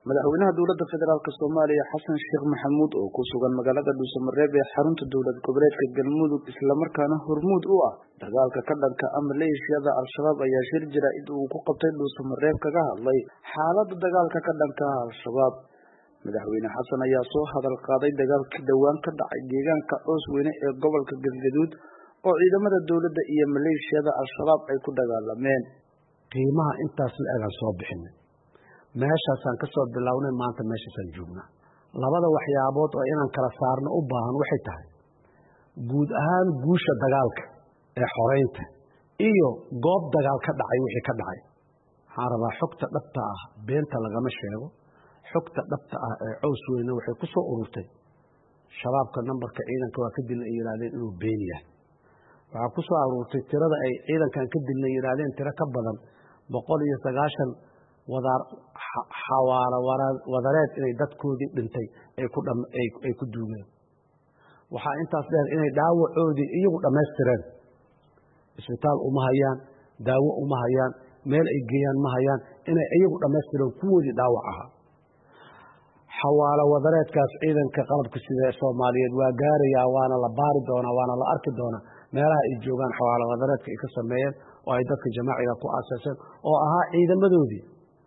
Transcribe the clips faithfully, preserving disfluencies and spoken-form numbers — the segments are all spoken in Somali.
madaxweynaha dowladda federaalka Soomaaliya Xasan Sheekh Maxamuud oo ku sugan magaalada Dhuusamareeb ee xarunta dowlad goboleedka Galmudug isla markaana hormuud u ah dagaalka ka dhanka ah maleeshiyada Al-Shabaab ayaa shir jira id uu ku qabtay Dhuusamareeb kaga hadlay xaaladda dagaalka ka dhanka ah Al-Shabaab. madaxweyne Xasan ayaa soo hadal qaaday dagaalkii dhawaan ka dhacay deegaanka Coosweyne ee gobolka Galgaduud oo ciidamada dowladda iyo maleeshiyada Al-Shabaab ay ku dagaalameen. qiimaha intaas la eegan soo bixinay meeshaasaan ka soo bilownay maanta meeshaasaan joognaa. labada waxyaabood oo inaan kala saarno u baahan waxay tahay guud ahaan guusha dagaalka ee xoreynta iyo goob dagaal ka dhacay wixii ka dhacay. waxaan rabaa xogta dhabta ah beenta lagama sheego. xogta dhabta ah ee Coosweyne waxay ku soo ururtay shabaabka nambarka ciidanka waa ka dil ay yiraahdeen inuu been yahay. waxaa ku soo ururtay tirada ay ciidankan ka dilay yiraahdeen tiro ka badan boqol iyo sagaashan wadaar xawaala wadareed inay dadkoodii dhintay ay ku dham ay ku duugeen. waxaa intaas dheer inay dhaawacoodii iyagu dhammaystireen. isbitaal uma hayaan, daawo uma hayaan, meel ay geeyaan ma hayaan, inay iyagu dhammaystireen kuwoodii dhaawac ahaa. xawaala wadareedkaas ciidanka qalabka sida ee Soomaaliyeed waa gaarayaa, waana la baari doonaa, waana la arki doonaa meelaha ay joogaan xawaala wadareedka ay ka sameeyeen oo ay dadka jamaaciga ku aasaaseen oo ahaa ciidamadoodii.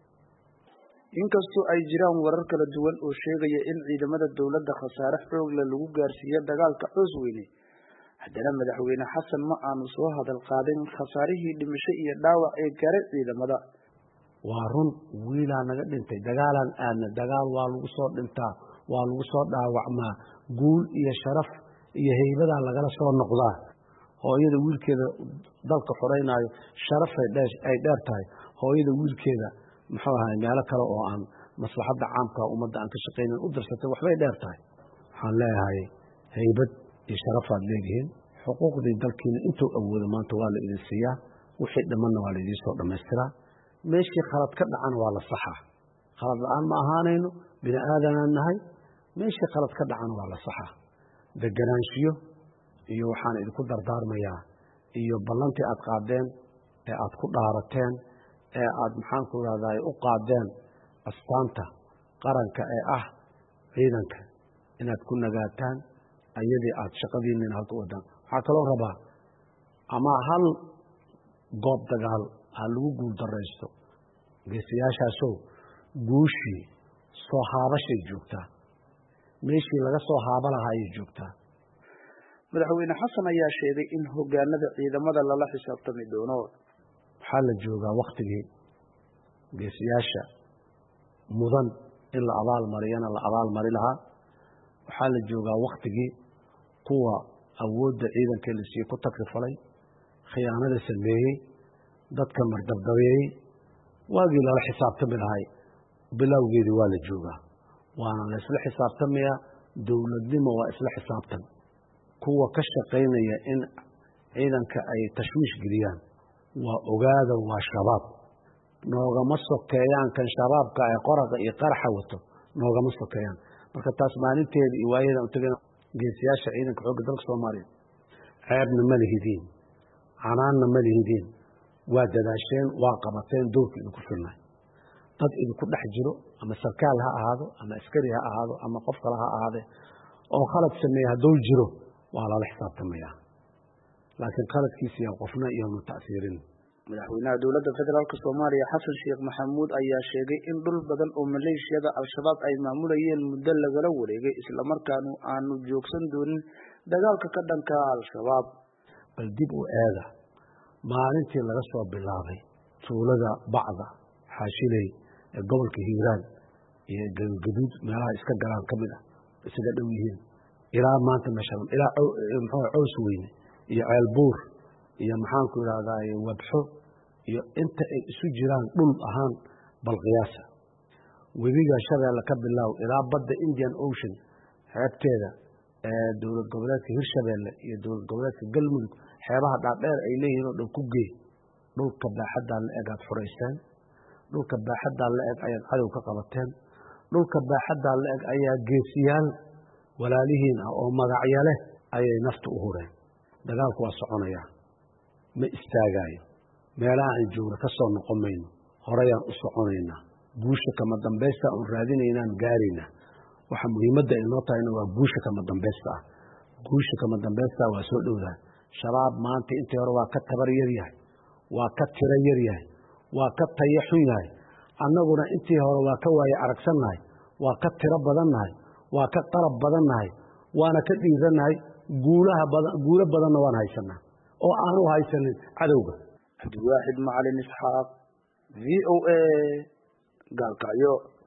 inkastoo ay jiraan warar kala duwan oo sheegaya in ciidamada dowladda khasaare xoog leh lagu gaarsiiyay dagaalka Coosweyne, haddana madaxweyne Xasan ma aanu soo hadal qaadin khasaarihii dhimasho iyo dhaawac ee gaaray ciidamada. waa run wiilaa naga dhintay, dagaalaan aadna, dagaal waa lagu soo dhintaa, waa lagu soo dhaawacmaa, guul iyo sharaf iyo haybadaa lagala soo noqdaa. hooyada wiilkeeda dalka xoreynaayo sharafay ay dheer tahay hooyada wiilkeeda muxuu ahaay meelo kale oo aan maslaxadda caamka ummadda aan ka shaqaynin u dirsatay waxbay dheer tahay. waxaan leeyahay haybad iyo sharafaad leedihiin. xuquuqdii dalkiina intuu awoodo maanta waa la idin siiyaa, wixii dhimanna waa la idiin soo dhammaystiraa. meeshii khalad ka dhacana waa la saxaa. khalad la-aan ma ahaanayno, bini aadanaan nahay. meeshii khalad ka dhacana waa la saxaa. deganaanshiyo iyo waxaan idinku dardaarmayaa iyo ballantii aad qaadeen ee aad ku dhaarateen ee aad maxaan ku rahdaay u qaadeen astaanta qaranka ee ah ciidanka inaad ku nagaataan ayadii aad shaqadiinina halka wadaan. waxaa kaloo rabaa ama hal goob dagaal ha lagu guul daraysto, geesiyaashaasow guushii soo haabashay joogtaa, meeshii laga soo haaba lahaa ayay joogtaa. madaxweyne Xasan ayaa sheegay in hoggaanada ciidamada lala xisaabtami doono. waxaa la joogaa waktigii geesiyaasha mudan in la abaal mariyana la abaal mari lahaa. waxaa la joogaa waktigii kuwa awoodda ciidanka la siiyey ku takrifalay, khiyaanada sameeyey, dadka mardabdabeeyey, waagii lala xisaabtami lahay bilowgeedii waa la joogaa. waana la isla xisaabtamayaa. dowladnimo waa isla xisaabtan. kuwa ka shaqaynaya in ciidanka ay tashwiish geliyaan waa ogaada waa shabaab. noogama sokeeyaan kan shabaabka ee qoraqa iyo qaraxa wato, noogama sokeeyaan. marka taas maalinteeda iyo waayadan u tagay geesiyaasha ciidanka xoogga dalka Soomaaliya ceebna ma lihidiin, canaanna ma lihidiin. waa dadaasheen, waa qabateen doorka idinku filnay. dad idinku dhex jiro ama sarkaal ha ahaado ama askari ha ahaado ama qof kale ha ahaade oo khalad sameeya hadduu jiro waa lala xisaabtamayaa. laakiin qaladkiisa yaa qofna iyoonu ta'siirin. madaxweynaha dowladda federaalka Soomaaliya Xasan Sheekh Maxamuud ayaa sheegay in dhul badan oo maleeshiyada Al-Shabaab ay maamulayeen muddo lagala wareegay isla markaana aanu joogsan doonin dagaalka ka dhanka ah Al-Shabaab. bal dib u eega maalintii laga soo bilaabay tuulada Bacda Xaashiley ee gobolka Hiiraan iyo Galgaduud meelaha iska galaan ka mid ah isaga dhow yihiin ilaa maanta meeshaan ilaa muxuu Coosweyne iyo Ceelbuur iyo maxaan ku yiraahdaa Wadxo iyo inta ay isu jiraan dhul ahaan bal qiyaasa. webiga Shabeelle ka bilow ilaa badda Indian Ocean xeebteeda ee dowlad goboleedka Hirshabeelle iyo dowlad goboleedka Galmudug xeebaha dhaadheer ay leeyihiin oo dhan ku geey. dhulka baaxadda la eg aad furaysteen, dhulka baaxadda la eg ayaad cadow ka qabateen, dhulka baaxadda la eg ayaa geesiyaal walaalihiin ah oo magacyo leh ayay nafta u hureen. dagaalku waa soconayaa, ma istaagaayo. meelaha aan joogno ka soo noqon mayno, horeyaan u soconaynaa. guusha kama dambaysta oo raadinaynaan gaarina waxa muhiimadda inoo tahay waa guusha kama dambaysta guusha kama dambaysta waa soo dhowdaa shabaab maanta intii hore waa ka tabar yar yahay waa ka tiro yar yahay waa ka tayo xun yahay annaguna intii hore waa ka waaye aragsannahay waa ka tiro badannahay waa ka qalab badannahay waana ka dhiiranahay guulaha badan guulo badanna waan haysanaa oo aanu haysanin cadowga Cabdiwaaxid Macalin Isxaaq V O A Galkayo